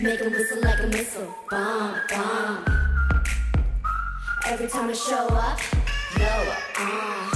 Make it whistle like a missile. Bomb, bomb. Every time I show up, blow up.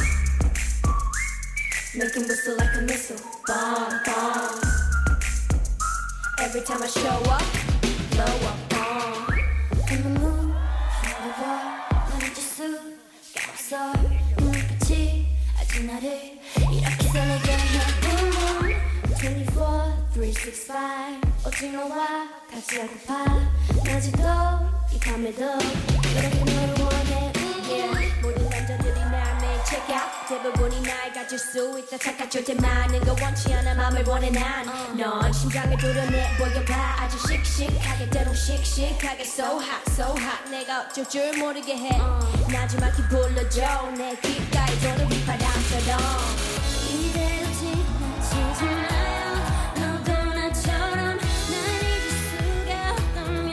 Make it whistle like a missile. Bomb, bomb. Every time I show up, blow up. In the mood, 나는 지수 없어. 눈빛이 아직 나를 이렇게 설레게 해. Boom boom. 24, 365. 오징어와 같이 하고파. 낮에도 이 밤에도 이렇게 너를 원해. Yeah. 모든 남자들이 날 매일 check out. 대부분이 날 가질 수 있다 착각. 절대 많은 거 원치 않아 맘을 원해 난. 넌 심장을 도려내 보여봐. 아주 씩씩하게 때론 씩씩하게 So hot, so hot. 내가 어쩔 줄 모르게 해. 나지막히 불러줘. 내 귓가에 도는 휘파람처럼. 이대로 지나치지 마요. 너도 나처럼 날 잊을 수가 없다면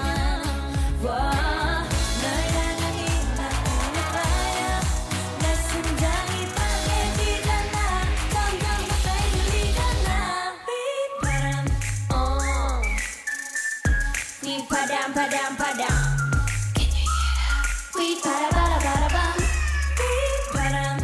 널 향한 이 마음의 fire. 내 심장이 빨개지잖아. 점점 가까이 들리잖아. 휘파람 바람 바람. Can you hear? 휘파라바라바라밤. 휘파람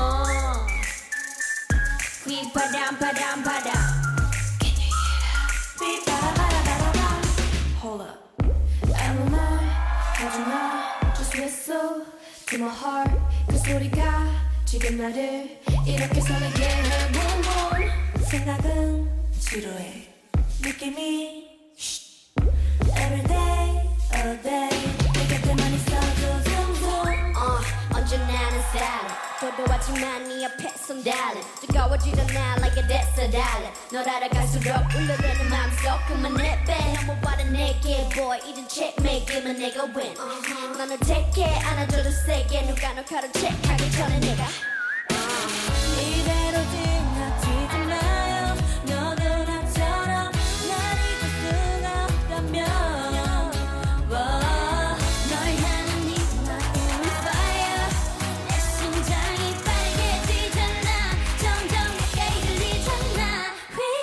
휘파람 바람 바람. Can you hear? 휘파라바라바라밤. Hold up. 아무 말 하지마. Just whistle to my heart. 그 소리가 지금 나를 이렇게 설레게 해. Boom boom. 생각은 지루해. 느낌이 Every day, all day. 내 곁에만 있어도 zoom 언제나는 silent. 도도하지만 네 앞에 손 달래. 뜨거워지잖아 like a desert island. 널 알아갈수록 울려대는 마음속 그만해 넘어와라 내게 boy. 이젠 checkmate이면 내가 win. 너는 take it 안아줘도 세게. 누가 널 가로채하기 전에 내가 이대로 지나치지 마요. 너도 나처럼 날 잊을 수가 없다면 널 향한 이 마음의 fire. 내 심장이 빨개지잖아. 점점 가까이 들리잖아.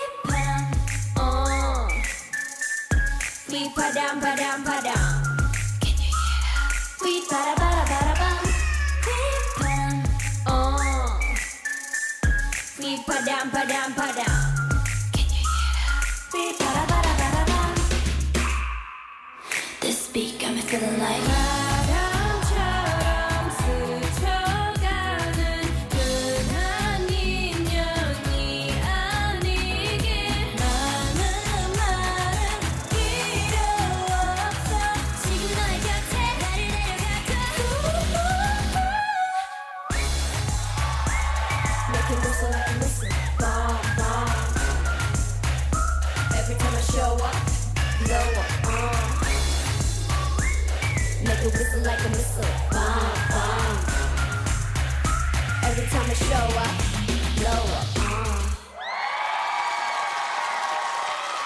휘파람 바람 바람. Can you hear? 휘파라바라바라밤. 휘파람 바람 바람. Can you hear? 휘파라바라바라밤. This beat got me feeling like 바람처럼 스쳐가는 흔한 인연이 아니길. 많은 말은 필요 없어. 지금 너의 곁에 나를 내려가줘. Make it whistle like a missile. Bomb, bomb. Every time I show up, blow up. Make it whistle like a missile. Bomb, bomb. Every time I show up, blow up.